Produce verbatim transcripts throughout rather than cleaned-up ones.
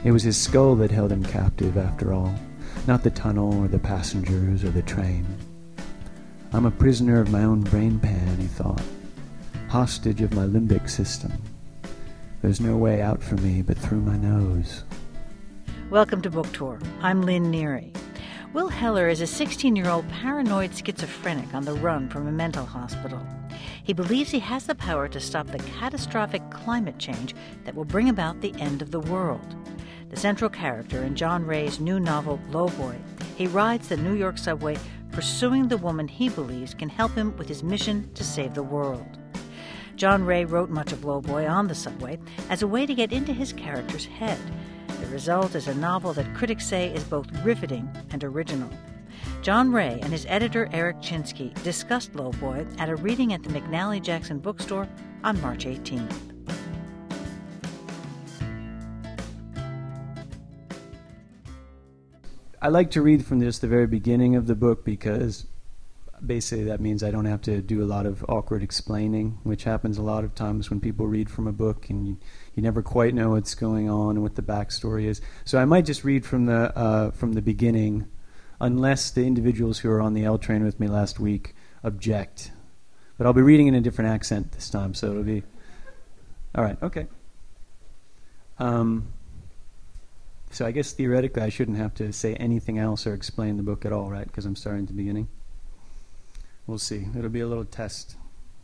It was his skull that held him captive, after all, not the tunnel or the passengers or the train. I'm a prisoner of my own brain pan, he thought, hostage of my limbic system. There's no way out for me but through my nose. Welcome to Book Tour. I'm Lynn Neary. Will Heller is a sixteen-year-old paranoid schizophrenic on the run from a mental hospital. He believes he has the power to stop the catastrophic climate change that will bring about the end of the world. The central character in John Ray's new novel, Lowboy, he rides the New York subway pursuing the woman he believes can help him with his mission to save the world. John Ray wrote much of Lowboy on the subway as a way to get into his character's head. The result is a novel that critics say is both riveting and original. John Ray and his editor Eric Chinsky discussed Lowboy at a reading at the McNally Jackson Bookstore on March eighteenth. I like to read from just the very beginning of the book because basically that means I don't have to do a lot of awkward explaining, which happens a lot of times when people read from a book and you, you never quite know what's going on and what the backstory is. So I might just read from the uh, from the beginning, unless the individuals who were on the L train with me last week object. But I'll be reading in a different accent this time, so it'll be... All right, okay. Um, so I guess theoretically I shouldn't have to say anything else or explain the book at all, right? Because I'm starting at the beginning. We'll see. It'll be a little test.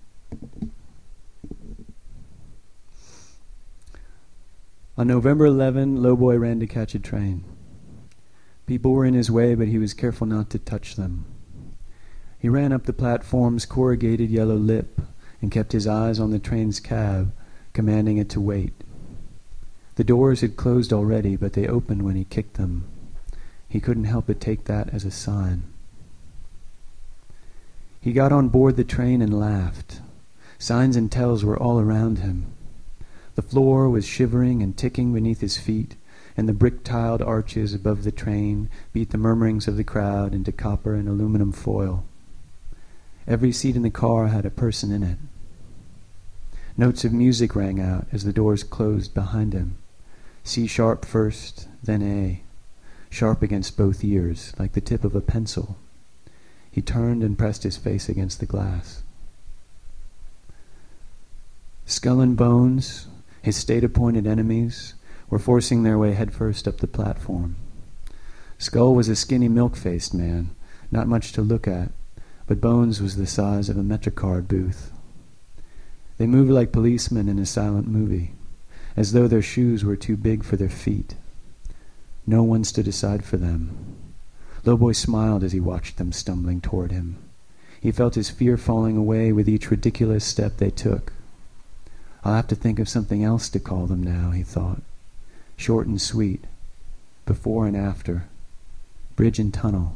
On November eleventh, Lowboy ran to catch a train. People were in his way, but he was careful not to touch them. He ran up the platform's corrugated yellow lip and kept his eyes on the train's cab, commanding it to wait. The doors had closed already, but they opened when he kicked them. He couldn't help but take that as a sign. He got on board the train and laughed. Signs and tells were all around him. The floor was shivering and ticking beneath his feet, and the brick-tiled arches above the train beat the murmurings of the crowd into copper and aluminum foil. Every seat in the car had a person in it. Notes of music rang out as the doors closed behind him. C sharp first, then A, sharp against both ears, like the tip of a pencil. He turned and pressed his face against the glass. Skull and Bones, his state-appointed enemies, were forcing their way headfirst up the platform. Skull was a skinny, milk-faced man, not much to look at, but Bones was the size of a MetroCard booth. They moved like policemen in a silent movie, as though their shoes were too big for their feet. No one stood aside for them. Lowboy smiled as he watched them stumbling toward him. He felt his fear falling away with each ridiculous step they took. I'll have to think of something else to call them now, he thought. Short and sweet. Before and after. Bridge and tunnel.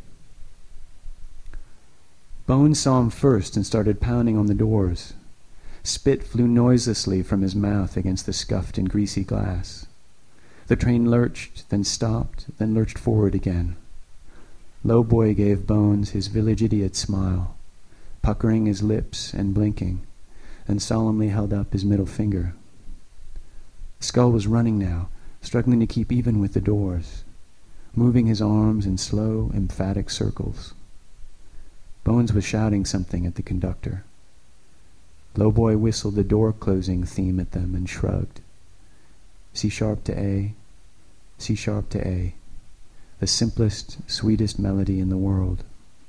Bones saw him first and started pounding on the doors. Spit flew noiselessly from his mouth against the scuffed and greasy glass. The train lurched, then stopped, then lurched forward again. Lowboy gave Bones his village idiot smile, puckering his lips and blinking, and solemnly held up his middle finger. Skull was running now, struggling to keep even with the doors, moving his arms in slow, emphatic circles. Bones was shouting something at the conductor. Lowboy whistled the door-closing theme at them and shrugged. C-sharp to A, C-sharp to A, the simplest, sweetest melody in the world.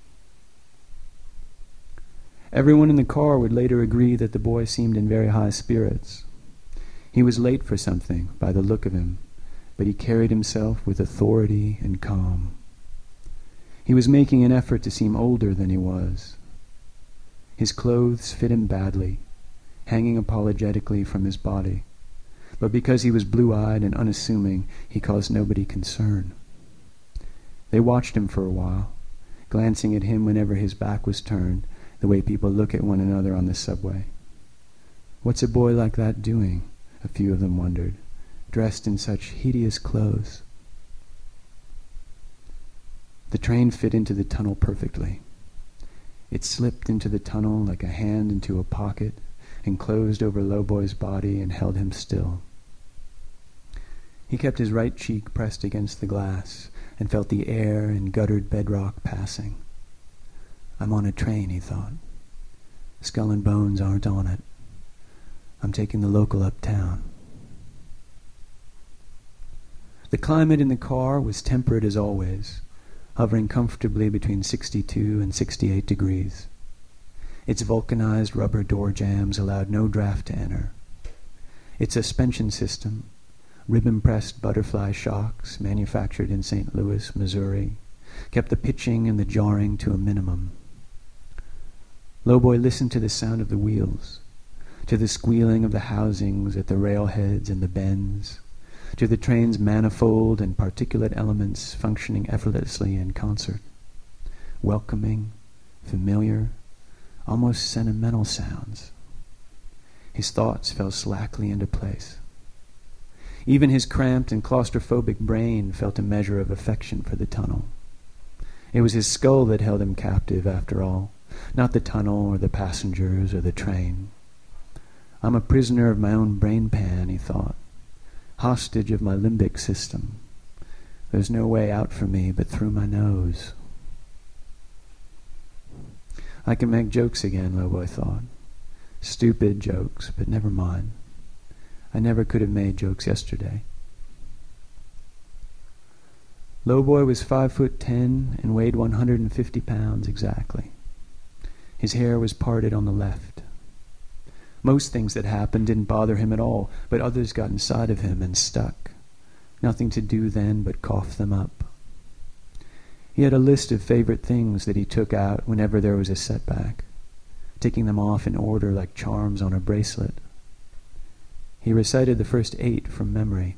Everyone in the car would later agree that the boy seemed in very high spirits. He was late for something, by the look of him, but he carried himself with authority and calm. He was making an effort to seem older than he was. His clothes fit him badly, hanging apologetically from his body, but because he was blue-eyed and unassuming, he caused nobody concern. They watched him for a while, glancing at him whenever his back was turned, the way people look at one another on the subway. What's a boy like that doing, a few of them wondered, dressed in such hideous clothes? The train fit into the tunnel perfectly. It slipped into the tunnel like a hand into a pocket and closed over Lowboy's body and held him still. He kept his right cheek pressed against the glass and felt the air and guttered bedrock passing. I'm on a train, he thought. Skull and Bones aren't on it. I'm taking the local uptown. The climate in the car was temperate as always, hovering comfortably between sixty-two and sixty-eight degrees. Its vulcanized rubber door jambs allowed no draft to enter. Its suspension system, ribbon-pressed butterfly shocks manufactured in Saint Louis, Missouri, kept the pitching and the jarring to a minimum. Lowboy listened to the sound of the wheels, to the squealing of the housings at the railheads and the bends, to the train's manifold and particulate elements functioning effortlessly in concert. Welcoming, familiar, almost sentimental sounds. His thoughts fell slackly into place. Even his cramped and claustrophobic brain felt a measure of affection for the tunnel. It was his skull that held him captive, after all, not the tunnel or the passengers or the train. I'm a prisoner of my own brain pan, he thought, hostage of my limbic system. There's no way out for me but through my nose. I can make jokes again, Lowboy thought. Stupid jokes, but never mind. I never could have made jokes yesterday. Lowboy was five foot ten and weighed one hundred and fifty pounds exactly. His hair was parted on the left. Most things that happened didn't bother him at all, but others got inside of him and stuck. Nothing to do then but cough them up. He had a list of favorite things that he took out whenever there was a setback, ticking them off in order like charms on a bracelet. He recited the first eight from memory.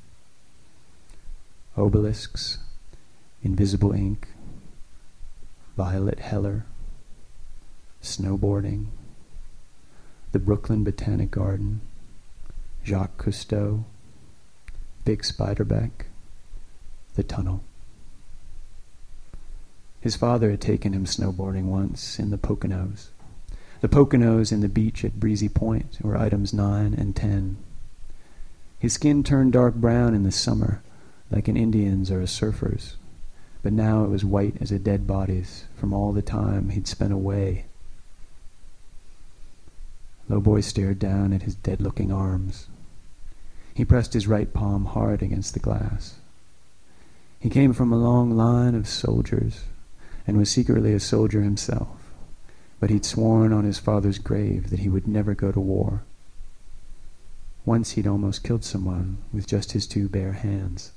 Obelisks, invisible ink, Violet Heller, snowboarding, the Brooklyn Botanic Garden, Jacques Cousteau, Big Spiderbeck, the tunnel. His father had taken him snowboarding once in the Poconos. The Poconos and the beach at Breezy Point were items nine and ten. His skin turned dark brown in the summer, like an Indian's or a surfer's, but now it was white as a dead body's from all the time he'd spent away. Lowboy stared down at his dead-looking arms. He pressed his right palm hard against the glass. He came from a long line of soldiers and was secretly a soldier himself, but he'd sworn on his father's grave that he would never go to war. Once he'd almost killed someone with just his two bare hands.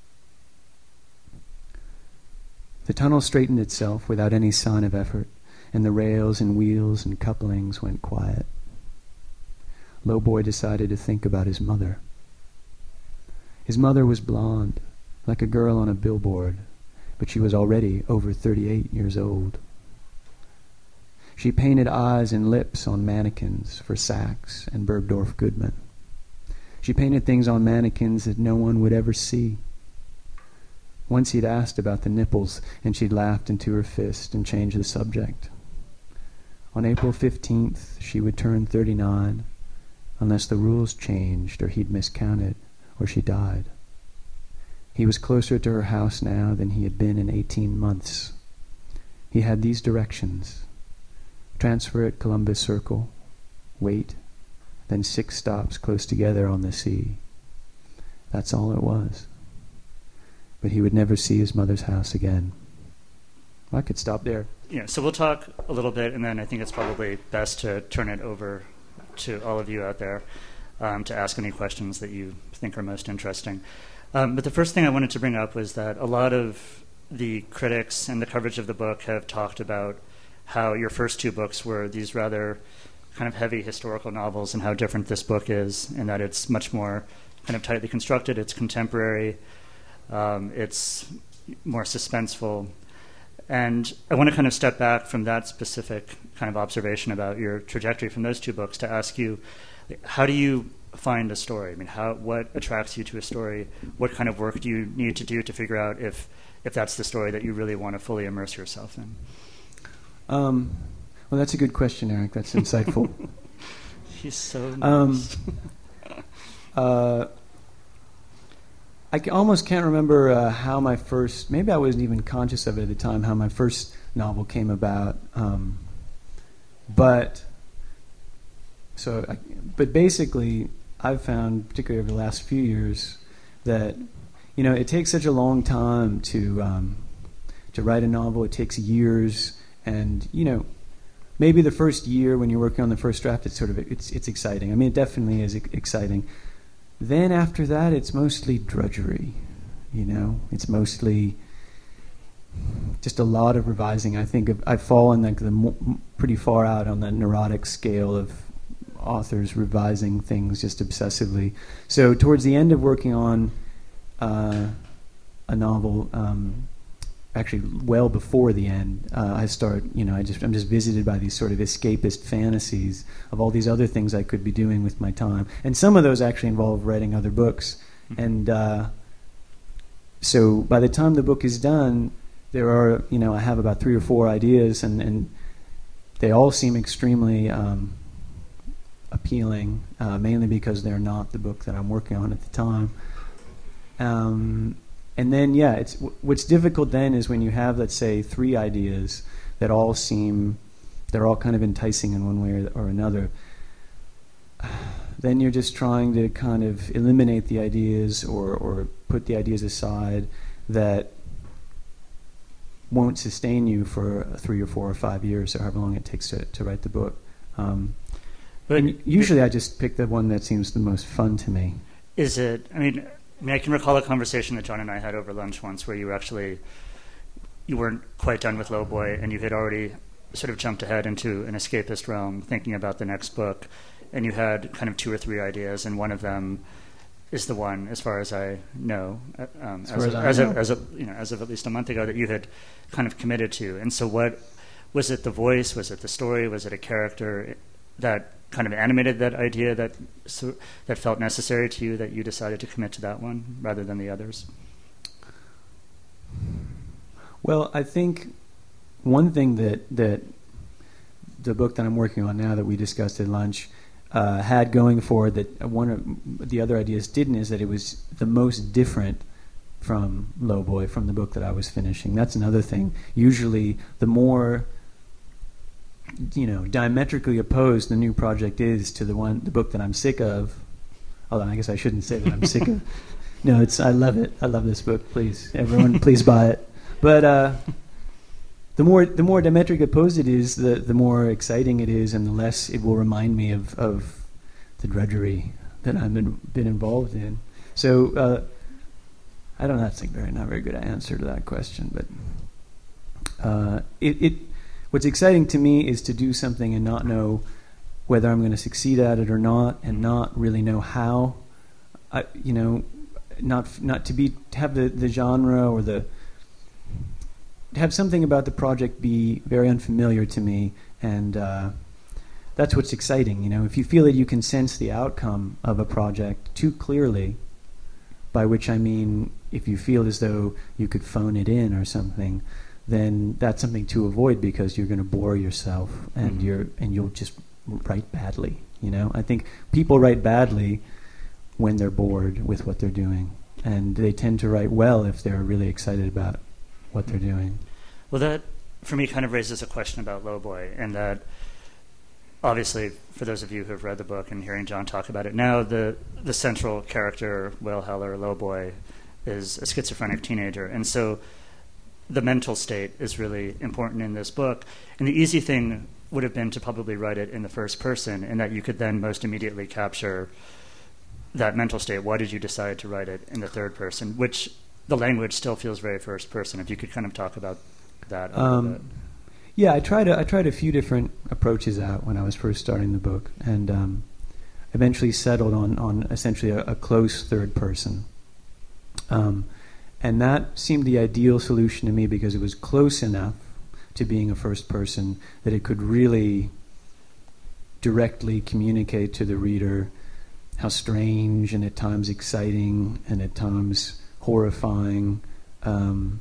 The tunnel straightened itself without any sign of effort, and the rails and wheels and couplings went quiet. Lowboy decided to think about his mother. His mother was blonde, like a girl on a billboard, but she was already over thirty-eight years old. She painted eyes and lips on mannequins for Saks and Bergdorf Goodman. She painted things on mannequins that no one would ever see. Once he'd asked about the nipples, and she'd laughed into her fist and changed the subject. On April fifteenth, she would turn thirty-nine, unless the rules changed or he'd miscounted or she died. He was closer to her house now than he had been in eighteen months. He had these directions. Transfer at Columbus Circle, wait, then six stops close together on the sea. That's all it was. But he would never see his mother's house again. I could stop there. Yeah, so we'll talk a little bit, and then I think it's probably best to turn it over to all of you out there um, to ask any questions that you think are most interesting. Um, but the first thing I wanted to bring up was that a lot of the critics and the coverage of the book have talked about how your first two books were these rather kind of heavy historical novels and how different this book is, and that it's much more kind of tightly constructed, it's contemporary, um, it's more suspenseful. And I want to kind of step back from that specific kind of observation about your trajectory from those two books to ask you, how do you find a story? I mean, how what attracts you to a story? What kind of work do you need to do to figure out if, if that's the story that you really want to fully immerse yourself in? Um, well, that's a good question, Eric. That's insightful. He's so nice. Um, uh, I ca- almost can't remember uh, how my first, maybe I wasn't even conscious of it at the time, how my first novel came about. Um, but, so, I, but basically, I've found, particularly over the last few years, that, you know, it takes such a long time to um, to write a novel. It takes years, and, you know, maybe the first year when you're working on the first draft, it's sort of, it's it's exciting. I mean, it definitely is ex- exciting. Then after that, it's mostly drudgery, you know. It's mostly just a lot of revising. I think of, I've fallen like the mo- pretty far out on the neurotic scale of authors revising things just obsessively. So towards the end of working on uh, a novel, um, actually well before the end, uh, I start, you know, I just I'm just visited by these sort of escapist fantasies of all these other things I could be doing with my time, and some of those actually involve writing other books. Mm-hmm. And uh, so by the time the book is done, there are, you know, I have about three or four ideas, and, and they all seem extremely um, appealing, uh, mainly because they're not the book that I'm working on at the time. Um, And then, yeah, it's what's difficult then is when you have, let's say, three ideas that all seem, they're all kind of enticing in one way or, or another. Then you're just trying to kind of eliminate the ideas or, or put the ideas aside that won't sustain you for three or four or five years or however long it takes to, to write the book. Um, but and usually I just pick the one that seems the most fun to me. Is it, I mean... I mean, I can recall a conversation that John and I had over lunch once where you were actually, you weren't quite done with Lowboy, and you had already sort of jumped ahead into an escapist realm thinking about the next book, and you had kind of two or three ideas, and one of them is the one, as far as I know, um, as, as, of, as, of, as, of, you know, as of at least a month ago, that you had kind of committed to. And so what, was it the voice, was it the story, was it a character that kind of animated that idea that so, that felt necessary to you that you decided to commit to that one rather than the others? Well, I think one thing that that the book that I'm working on now that we discussed at lunch uh, had going for it that one of the other ideas didn't is that it was the most different from Lowboy, from the book that I was finishing. That's another thing. Usually the more, you know, diametrically opposed the new project is to the one, the book that I'm sick of. Although I guess I shouldn't say that I'm sick of. No, it's I love it. I love this book. Please, everyone, please buy it. But uh, the more the more diametrically opposed it is, the the more exciting it is, and the less it will remind me of, of the drudgery that I've been been involved in. So uh, I don't know. That's a very not very good answer to that question, but uh, it it. What's exciting to me is to do something and not know whether I'm going to succeed at it or not, and not really know how. I, you know, not not to be to have the, the genre or the to have something about the project be very unfamiliar to me, and uh, that's what's exciting. You know, if you feel that you can sense the outcome of a project too clearly, by which I mean if you feel as though you could phone it in or something, then that's something to avoid, because you're going to bore yourself, and mm-hmm. you're and you'll just write badly. You know, I think people write badly when they're bored with what they're doing, and they tend to write well if they're really excited about what they're doing. Well, that for me kind of raises a question about Lowboy, and that obviously for those of you who have read the book and hearing John talk about it now, the the central character, Will Heller, Lowboy, is a schizophrenic teenager, and so the mental state is really important in this book. And the easy thing would have been to probably write it in the first person, and that you could then most immediately capture that mental state. Why did you decide to write it in the third person, which the language still feels very first person? If you could kind of talk about that a um, little bit. Yeah, I tried a, I tried a few different approaches out when I was first starting the book, and um, eventually settled on, on essentially a, a close third person. Um, and that seemed the ideal solution to me, because it was close enough to being a first person that it could really directly communicate to the reader how strange and at times exciting and at times horrifying um,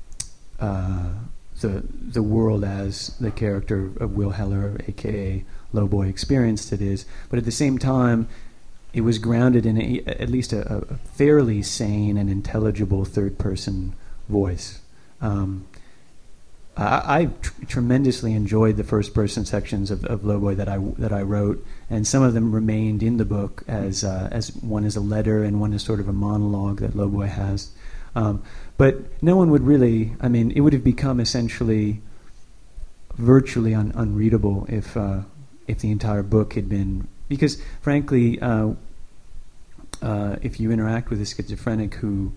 uh, the the world as the character of Will Heller, aka Lowboy, experienced it is. But at the same time, it was grounded in a, at least a, a fairly sane and intelligible third-person voice. Um, I, I tr- tremendously enjoyed the first-person sections of, of Lowboy that I that I wrote, and some of them remained in the book as uh, as one is a letter and one is sort of a monologue that Lowboy has. Um, but no one would really. I mean, it would have become essentially virtually un- unreadable if uh, if the entire book had been, because frankly, uh, uh, if you interact with a schizophrenic who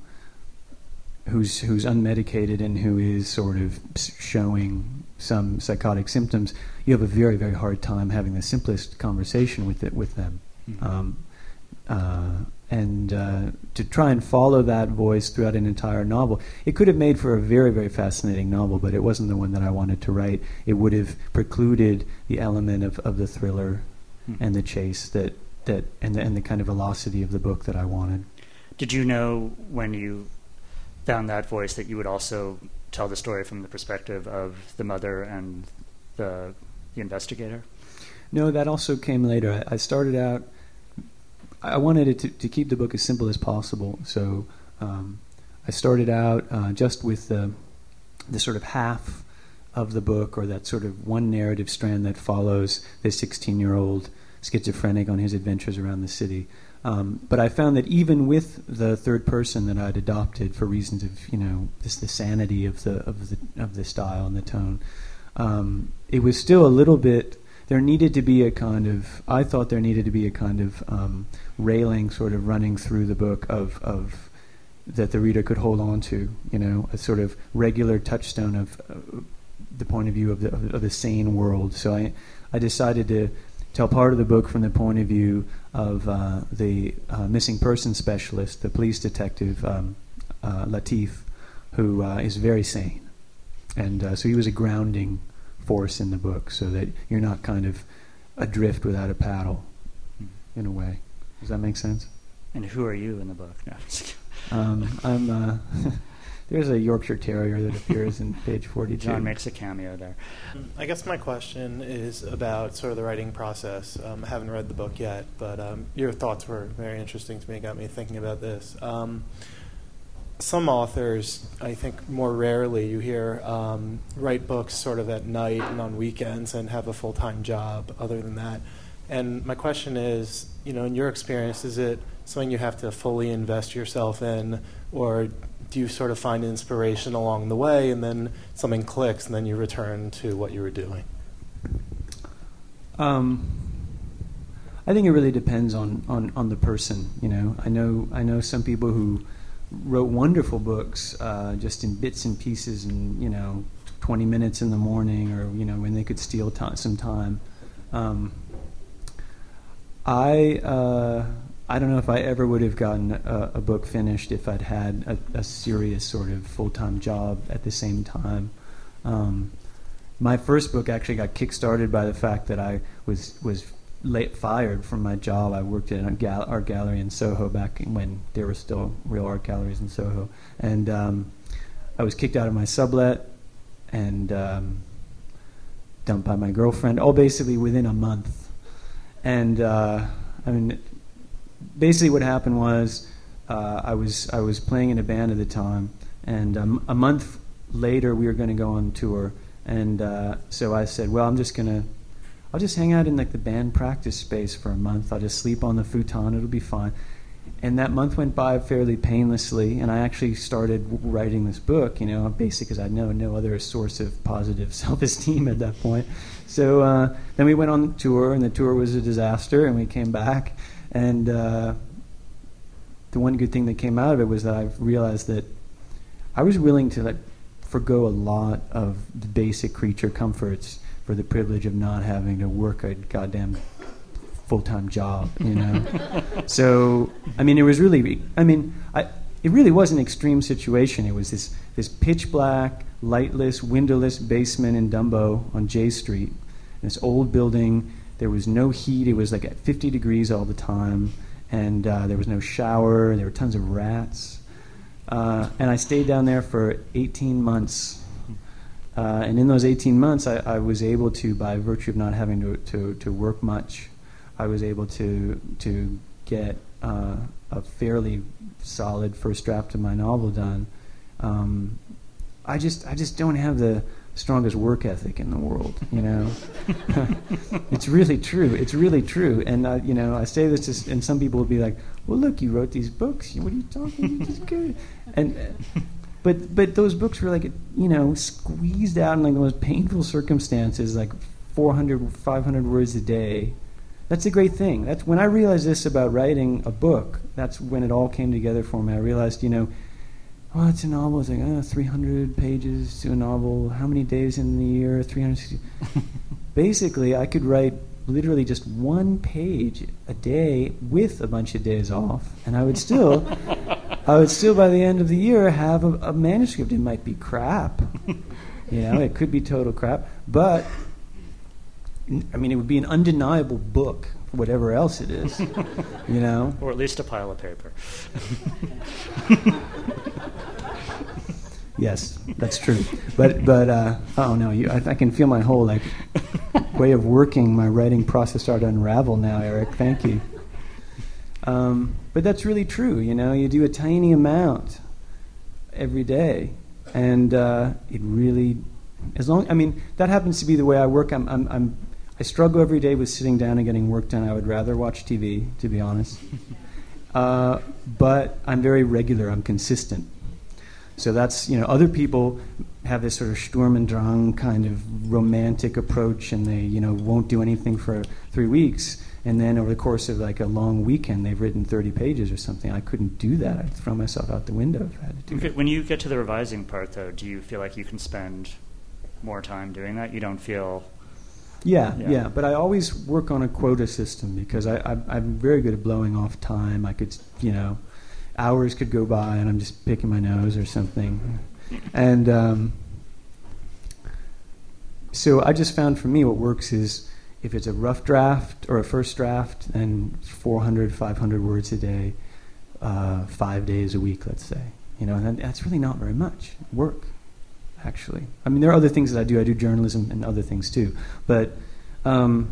who's who's unmedicated and who is sort of showing some psychotic symptoms, you have a very, very hard time having the simplest conversation with it with them. Mm-hmm. Um, uh, and uh, to try and follow that voice throughout an entire novel, it could have made for a very, very fascinating novel, but it wasn't the one that I wanted to write. It would have precluded the element of, of the thriller mm-hmm. and the chase that, that and the, and the kind of velocity of the book that I wanted. Did you know when you found that voice that you would also tell the story from the perspective of the mother and the the investigator? No, that also came later. I, I started out, I wanted it to, to keep the book as simple as possible, so um, I started out uh, just with the, the sort of half of the book, or that sort of one narrative strand that follows this sixteen-year-old schizophrenic on his adventures around the city. Um, but I found that even with the third person that I'd adopted for reasons of, you know, this the sanity of the of the of the style and the tone, um, it was still a little bit. There needed to be a kind of. I thought there needed to be a kind of um, railing, sort of running through the book of of that the reader could hold on to. You know, a sort of regular touchstone of uh, the point of view of the of, of the sane world. So I I decided to tell part of the book from the point of view of uh, the uh, missing person specialist, the police detective, um, uh, Latif, who uh, is very sane. And uh, so he was a grounding force in the book, so that you're not kind of adrift without a paddle, in a way. Does that make sense? And who are you in the book? No. um, I'm... Uh, There's a Yorkshire Terrier that appears in page forty-two. John makes a cameo there. I guess my question is about sort of the writing process. Um, I haven't read the book yet, but um, your thoughts were very interesting to me. Got me thinking about this. Um, some authors, I think more rarely, you hear um, write books sort of at night and on weekends and have a full-time job other than that. And my question is, you know, in your experience, is it something you have to fully invest yourself in, or do you sort of find inspiration along the way and then something clicks and then you return to what you were doing? Um, I think it really depends on, on, on the person. You know, I know I know some people who wrote wonderful books uh, just in bits and pieces, and you know, twenty minutes in the morning, or you know, when they could steal t- some time. Um, I. Uh, I don't know if I ever would have gotten a, a book finished if I'd had a, a serious sort of full-time job at the same time. Um, my first book actually got kick-started by the fact that I was was late fired from my job. I worked at an gal- art gallery in Soho back when there were still real art galleries in Soho. And um, I was kicked out of my sublet and um, dumped by my girlfriend, all basically within a month. And, uh, I mean... Basically, what happened was uh, I was I was playing in a band at the time, and um, a month later we were going to go on tour, and uh, so I said, "Well, I'm just gonna, I'll just hang out in like the band practice space for a month. I'll just sleep on the futon. It'll be fine." And that month went by fairly painlessly, and I actually started w- writing this book. You know, basic because I know no other source of positive self-esteem at that point. So uh, then we went on tour, and the tour was a disaster, and we came back. And uh, the one good thing that came out of it was that I realized that I was willing to like forgo a lot of the basic creature comforts for the privilege of not having to work a goddamn full-time job, you know. So, I mean, it was really, I mean, I, it really was an extreme situation. It was this, this pitch black, lightless, windowless basement in Dumbo on J Street, this old building. There was no heat. It was like at fifty degrees all the time, and uh, there was no shower. There were tons of rats, uh, and I stayed down there for eighteen months. Uh, and in those eighteen months, I, I was able to, by virtue of not having to, to, to work much, I was able to to get uh, a fairly solid first draft of my novel done. Um, I just I just don't have the strongest work ethic in the world, you know. It's really true. It's really true. And uh, you know, I say this, to, and some people will be like, "Well, look, you wrote these books. What are you talking? You just good." And uh, but but those books were like, you know, squeezed out in like the most painful circumstances, like four hundred, five hundred words a day. That's a great thing. That's when I realized this about writing a book. That's when it all came together for me. I realized, you know. Oh, it's a novel. It's like, oh, three hundred pages to a novel. How many days in the year? three hundred sixty. Basically, I could write literally just one page a day with a bunch of days off, and I would still, I would still by the end of the year have a, a manuscript. It might be crap, you know, it could be total crap, but I mean, it would be an undeniable book, whatever else it is, you know, or at least a pile of paper. Yes, that's true. But but uh, oh no, you, I, I can feel my whole like way of working, my writing process start to unravel now, Eric. Thank you. Um, but that's really true. You know, you do a tiny amount every day, and uh, it really, as long. I mean, that happens to be the way I work. I'm I'm, I'm I struggle every day with sitting down and getting work done. I would rather watch T V, to be honest. Uh, but I'm very regular. I'm consistent. So that's, you know, other people have this sort of Sturm und Drang kind of romantic approach, and they, you know, won't do anything for three weeks. And then over the course of like a long weekend, they've written thirty pages or something. I couldn't do that. I'd throw myself out the window if I had to do Okay, that. when you get to the revising part, though, do you feel like you can spend more time doing that? You don't feel... Yeah, Yeah. yeah. But I always work on a quota system because I, I, I'm very good at blowing off time. I could, you know... hours could go by and I'm just picking my nose or something. And um, so I just found for me what works is if it's a rough draft or a first draft, then four hundred, five hundred words a day, uh, five days a week, let's say. You know, and that's really not very much work, actually. I mean, there are other things that I do. I do journalism and other things too. But... Um,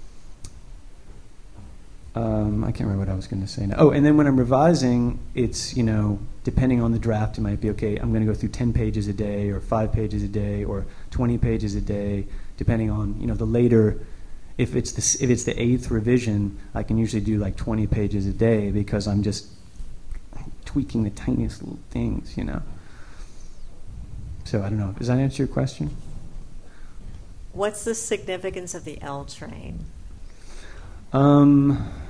Um, I can't remember what I was going to say now. Oh, and then when I'm revising, it's, you know, depending on the draft, it might be, okay, I'm going to go through ten pages a day or five pages a day or twenty pages a day, depending on, you know, the later, if it's the, if it's the eighth revision, I can usually do like twenty pages a day because I'm just tweaking the tiniest little things, you know. So I don't know. Does that answer your question? What's the significance of the L train? Um,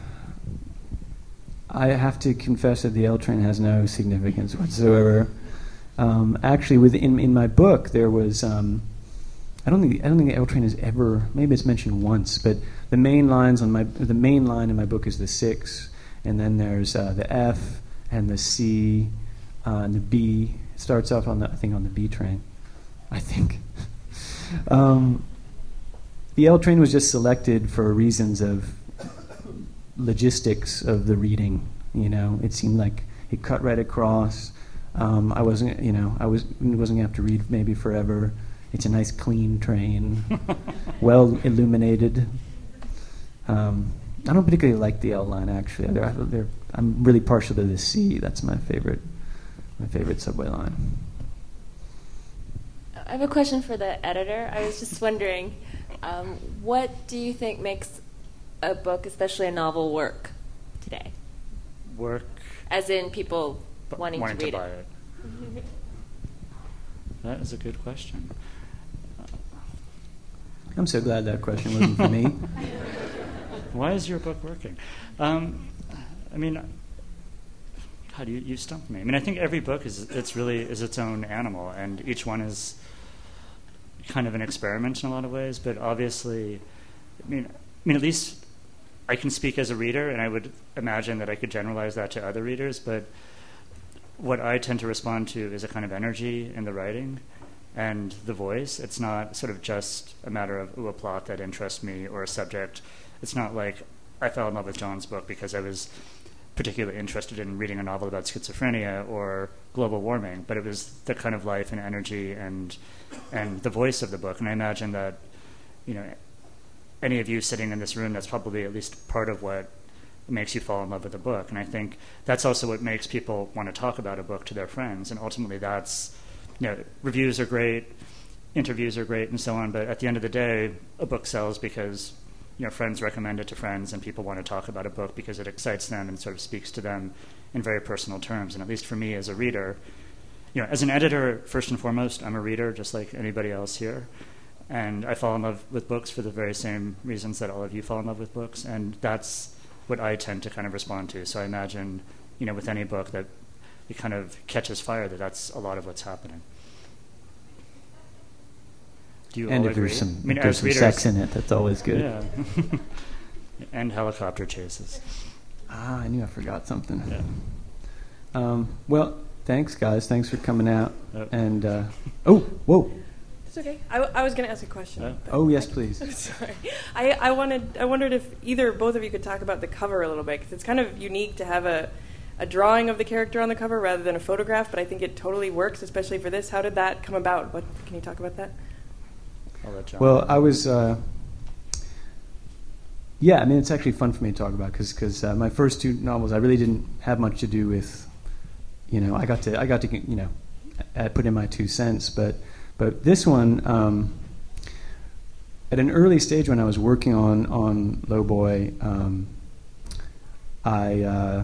I have to confess that the L train has no significance whatsoever. Um, actually, within in my book, there was um, I don't think I don't think the L train is ever. Maybe it's mentioned once, but the main lines on my the main line in my book is the six, and then there's uh, the F and the C uh, and the B. It starts off on the I think on the B train, I think. um, the L train was just selected for reasons of logistics of the reading. You know, it seemed like it cut right across. Um, I wasn't, you know, I was wasn't gonna have to read maybe forever. It's a nice, clean train, well illuminated. Um, I don't particularly like the L line actually. They're, they're, I'm really partial to the C. That's my favorite, my favorite subway line. I have a question for the editor. I was just wondering, um, what do you think makes a book, especially a novel, work today? Work? As in people b- wanting, wanting to read to buy it. it. That is a good question. I'm so glad that question wasn't for me. Why is your book working? Um, I mean, God, you, you stumped me. I mean, I think every book is it's really is its own animal, and each one is kind of an experiment in a lot of ways. But obviously, I mean, I mean, at least I can speak as a reader, and I would imagine that I could generalize that to other readers. But what I tend to respond to is a kind of energy in the writing and the voice. It's not sort of just a matter of ooh, a plot that interests me or a subject. It's not like I fell in love with John's book because I was particularly interested in reading a novel about schizophrenia or global warming, but it was the kind of life and energy and and the voice of the book. And I imagine that, you know, any of you sitting in this room, that's probably at least part of what it makes you fall in love with a book. And I think that's also what makes people want to talk about a book to their friends. And ultimately that's, you know, reviews are great, interviews are great, and so on. But at the end of the day, a book sells because, you know, friends recommend it to friends, and people want to talk about a book because it excites them and sort of speaks to them in very personal terms. And at least for me as a reader, you know, as an editor, first and foremost, I'm a reader just like anybody else here. And I fall in love with books for the very same reasons that all of you fall in love with books. And that's what I tend to kind of respond to. So I imagine, you know, with any book that it kind of catches fire, that that's a lot of what's happening. Do you and all if agree? there's some, I mean, if there's as some readers, sex in it, that's always good. Yeah. And helicopter chases. Ah, I knew I forgot something. Yeah. Um, well, thanks, guys. Thanks for coming out. Oh. And, uh, oh, whoa. It's okay. I, I was going to ask a question. Oh. but Oh, yes, I- please. Sorry. I, I wanted. I wondered if either or both of you could talk about the cover a little bit, because it's kind of unique to have a, a drawing of the character on the cover rather than a photograph, but I think it totally works, especially for this. How did that come about? What Can you talk about that? I'll let John. Well, I was, uh, yeah, I mean, it's actually fun for me to talk about because uh, my first two novels, I really didn't have much to do with, you know, I got to, I got to, you know, I put in my two cents, but, but this one, um, at an early stage when I was working on, on Lowboy, um, I uh,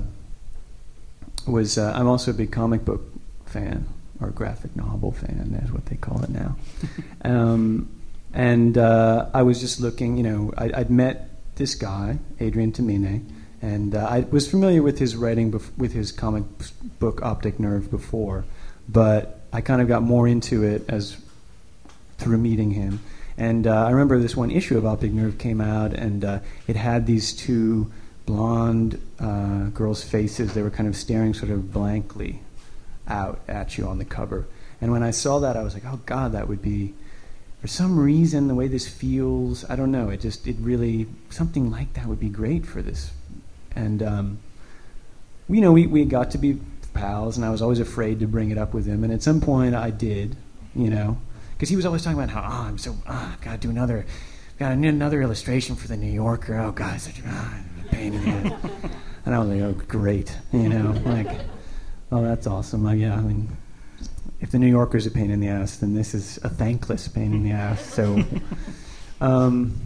was, uh, I'm also a big comic book fan, or graphic novel fan, that's what they call it now. um, And uh, I was just looking, you know, I, I'd met this guy, Adrian Tamine, and uh, I was familiar with his writing, bef- with his comic book Optic Nerve before, but I kind of got more into it as through meeting him. And uh, I remember this one issue of Optic Nerve came out, and uh, it had these two blonde uh, girls' faces. They were kind of staring sort of blankly out at you on the cover. And when I saw that, I was like, oh, God, that would be... For some reason, the way this feels, I don't know, it just, it really, something like that would be great for this. And, um, you know, we, we got to be pals, and I was always afraid to bring it up with him. And at some point, I did, you know, because he was always talking about how, oh, I'm so, oh, I've got to do another, got to need another illustration for the New Yorker. Oh, God, such ah, a pain in the head. And I was like, oh, great, you know, like, oh, that's awesome. Like, yeah, I mean... If the New Yorker's a pain in the ass, then this is a thankless pain in the ass. So, um,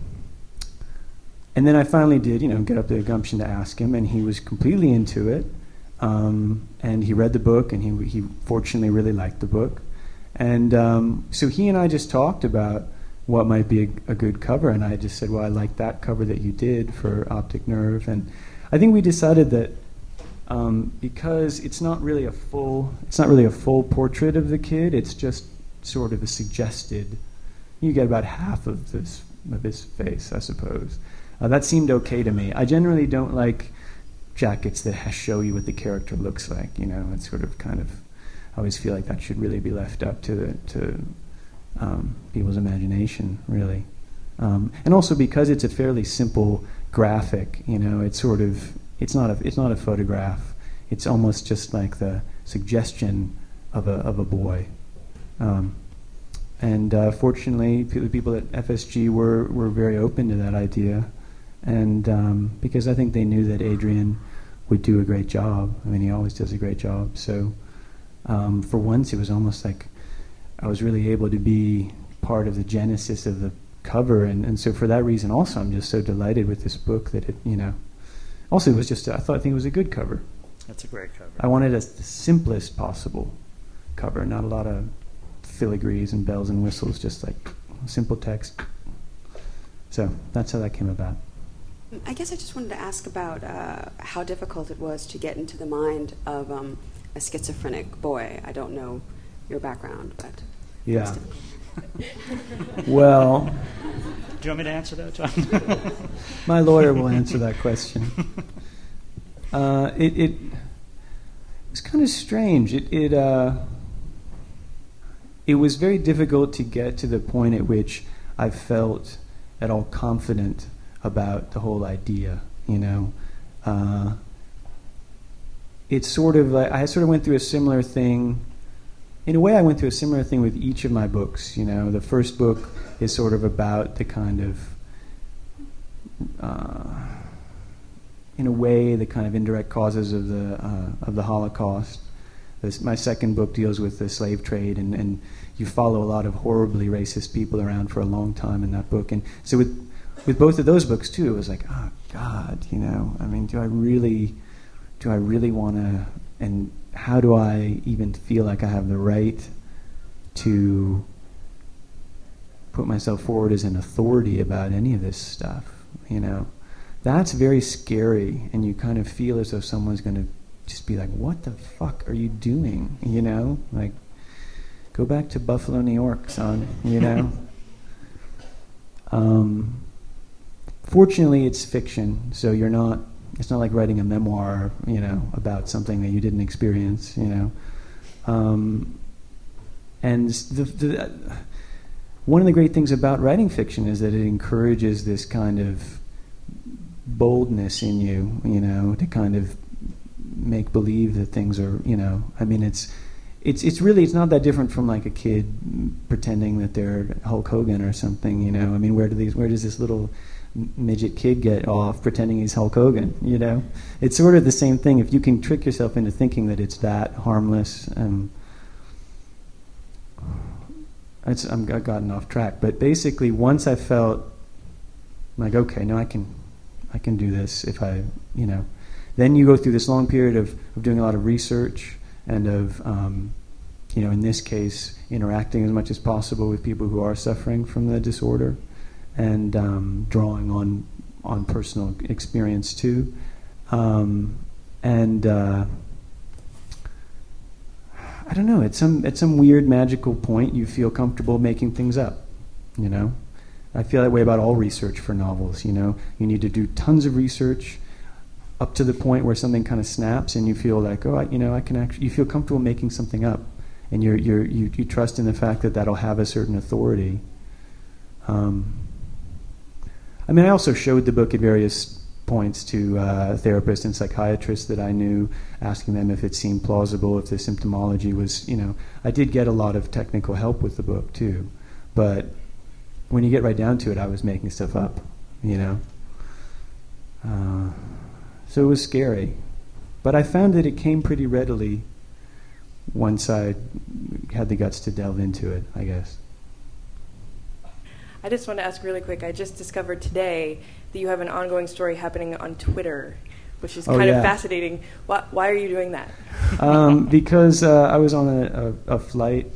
and then I finally did, you know, get up the gumption to ask him, and he was completely into it. Um, and he read the book, and he he fortunately really liked the book. And um, so he and I just talked about what might be a, a good cover, and I just said, well, I like that cover that you did for Optic Nerve, and I think we decided that. Um, because it's not really a full, it's not really a full portrait of the kid. It's just sort of a suggested. You get about half of this of his face, I suppose. Uh, that seemed okay to me. I generally don't like jackets that show you what the character looks like. You know, it's sort of kind of. I always feel like that should really be left up to the, to um, people's imagination, really. Um, and also because it's a fairly simple graphic. You know, it's sort of. It's not a it's not a photograph. It's almost just like the suggestion of a of a boy. Um, and uh, fortunately, the people at F S G were, were very open to that idea, and um, because I think they knew that Adrian would do a great job. I mean, he always does a great job. So um, for once, it was almost like I was really able to be part of the genesis of the cover, and, and so for that reason, also, I'm just so delighted with this book that it you know. Also, it was just, I thought, I think it was a good cover. That's a great cover. I wanted a, the simplest possible cover, not a lot of filigrees and bells and whistles, just like simple text. So that's how that came about. I guess I just wanted to ask about uh, how difficult it was to get into the mind of um, a schizophrenic boy. I don't know your background, but... Yeah. Well... Do you want me to answer that, John? My lawyer will answer that question. Uh, it, it was kind of strange. It it, uh, it was very difficult to get to the point at which I felt at all confident about the whole idea. You know, uh, it's sort of like I sort of went through a similar thing. In a way, I went through a similar thing with each of my books. You know, the first book is sort of about the kind of, uh, in a way, the kind of indirect causes of the uh, of the Holocaust. This, my second book deals with the slave trade, and, and you follow a lot of horribly racist people around for a long time in that book. And so with with both of those books too, it was like, oh God, you know, I mean, do I really, do I really want to, and how do I even feel like I have the right to put myself forward as an authority about any of this stuff, you know? That's very scary, and you kind of feel as though someone's going to just be like, what the fuck are you doing, you know? Like, go back to Buffalo, New York, son, you know? um, fortunately, it's fiction, so you're not, it's not like writing a memoir, you know, about something that you didn't experience, you know? Um, and the, the, one of the great things about writing fiction is that it encourages this kind of boldness in you, you know, to kind of make believe that things are, you know, I mean, it's it's it's really, it's not that different from like a kid pretending that they're Hulk Hogan or something, you know. I mean, where do these where does this little midget kid get off pretending he's Hulk Hogan, you know? It's sort of the same thing. If you can trick yourself into thinking that it's that harmless, um, it's, I'm, I've gotten off track, but basically once I felt like, okay, no, I can I can do this if I, you know, then you go through this long period of, of doing a lot of research and of, um, you know, in this case, interacting as much as possible with people who are suffering from the disorder, and um, drawing on on personal experience too. Um, and uh, I don't know, at some at some weird magical point you feel comfortable making things up, you know? I feel that way about all research for novels, you know? You need to do tons of research up to the point where something kind of snaps and you feel like, oh, I, you know, I can actually, you feel comfortable making something up, and you're, you're, you you trust in the fact that that'll have a certain authority. Um, I mean, I also showed the book at various points to uh, therapists and psychiatrists that I knew, asking them if it seemed plausible, if the symptomology was, you know, I did get a lot of technical help with the book too, but when you get right down to it, I was making stuff up, you know. Uh, so it was scary, but I found that it came pretty readily once I had the guts to delve into it, I guess. I just want to ask really quick, I just discovered today that you have an ongoing story happening on Twitter, which is oh, kind yeah. of fascinating. Why, why are you doing that? um, because uh, I was on a, a, a flight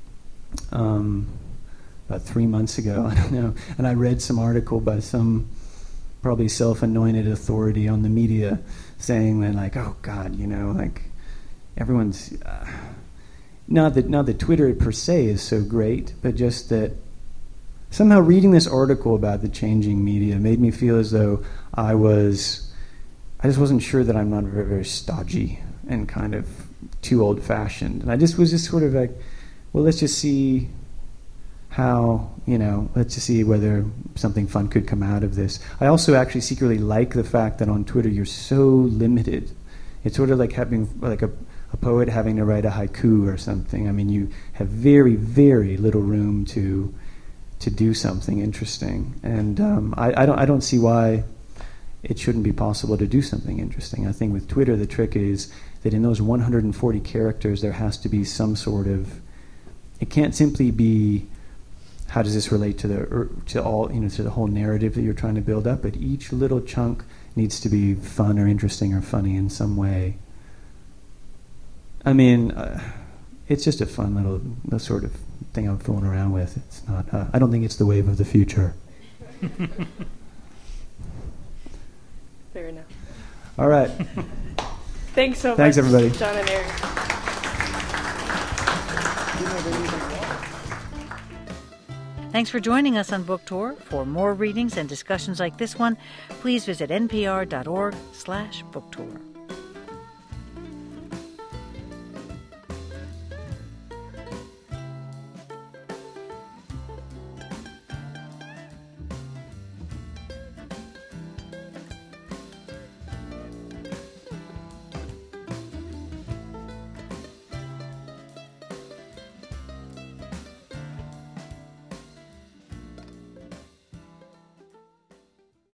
um, about three months ago, I don't know, and I read some article by some probably self-anointed authority on the media saying that, like, oh God, you know, like everyone's uh, not that not that Twitter per se is so great, but just that somehow reading this article about the changing media made me feel as though I was, I just wasn't sure that I'm not very, very stodgy and kind of too old-fashioned. And I just was just sort of like, well, let's just see how, you know, let's just see whether something fun could come out of this. I also actually secretly like the fact that on Twitter you're so limited. It's sort of like having, like a, a poet having to write a haiku or something. I mean, you have very, very little room to to do something interesting, and um, I, I don't I don't see why it shouldn't be possible to do something interesting. I think with Twitter the trick is that in those one hundred forty characters there has to be some sort of, it can't simply be how does this relate to the er, to all, you know, to the whole narrative that you're trying to build up, but each little chunk needs to be fun or interesting or funny in some way. I mean, uh, it's just a fun little, little sort of thing I'm fooling around with. It's not. Uh, I don't think it's the wave of the future. Fair enough. All right. Thanks so Thanks, much, everybody. John and Eric. Thanks for joining us on Book Tour. For more readings and discussions like this one, please visit npr dot org slash book tour.